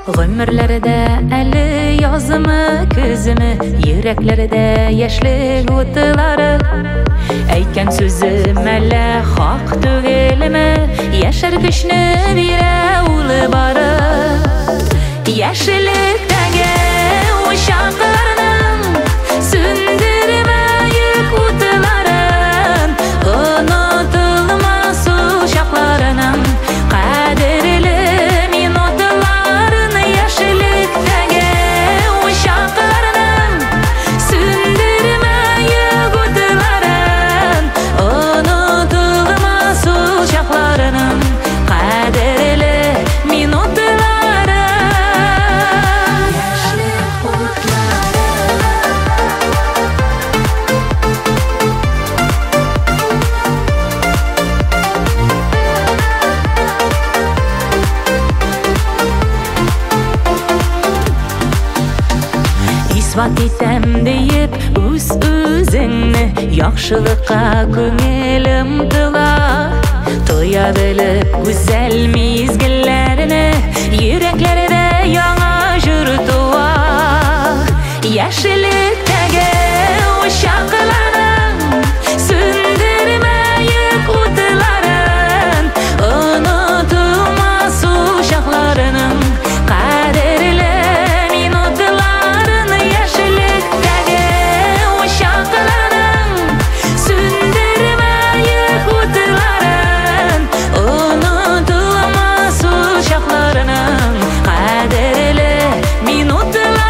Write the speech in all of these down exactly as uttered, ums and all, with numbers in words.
Гомерләрдә әле язымы, күзімі, йөрәкләрдә яшьлек утлары. Әйткән сүзем әле хак түгелме, яшәр көчне бирә улы бары. Яшьлектәге ушакларның сүндермәйек утларын, онытылмас ул чакларның кадерле минутларын. Яшьлектәге ушакларның сүндермәйек утларын, онытылмас ул чакларның кадерле минутларын. Isvat итәм дейіп үз үзіңні, яқшылыққа көңілім тыла. Тоя біліп güzel мезгілләріні, йөрәкләрдә яңа жыр туа. Яшьлектәге ушакларның сүндермәйек утларын, онытылмас ул чакларның кадерле минутларын. Яшьлектәге ушакларның сүндермәйек утларын, онытылмас ул чакларның кадерле минутларын.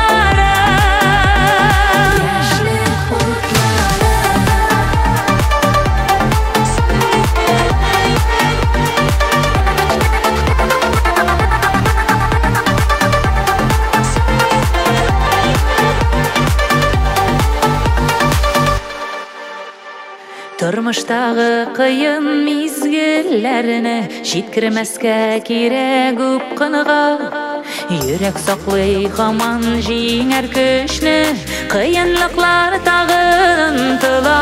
Тормыштагы кыйын мизгелләрне җиткермәскә кирәк үп кыныга. Йөрәк саклый һаман җиңәр көчне, кыенлыклар тагын тыла.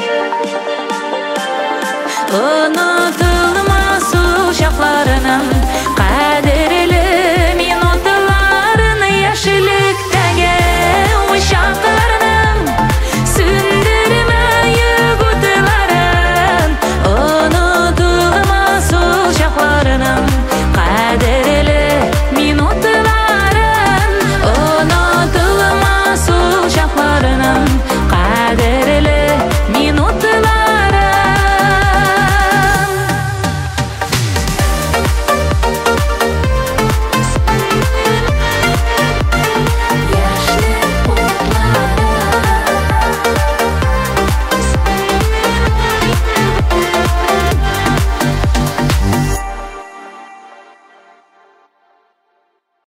Онытылмас ул чакларның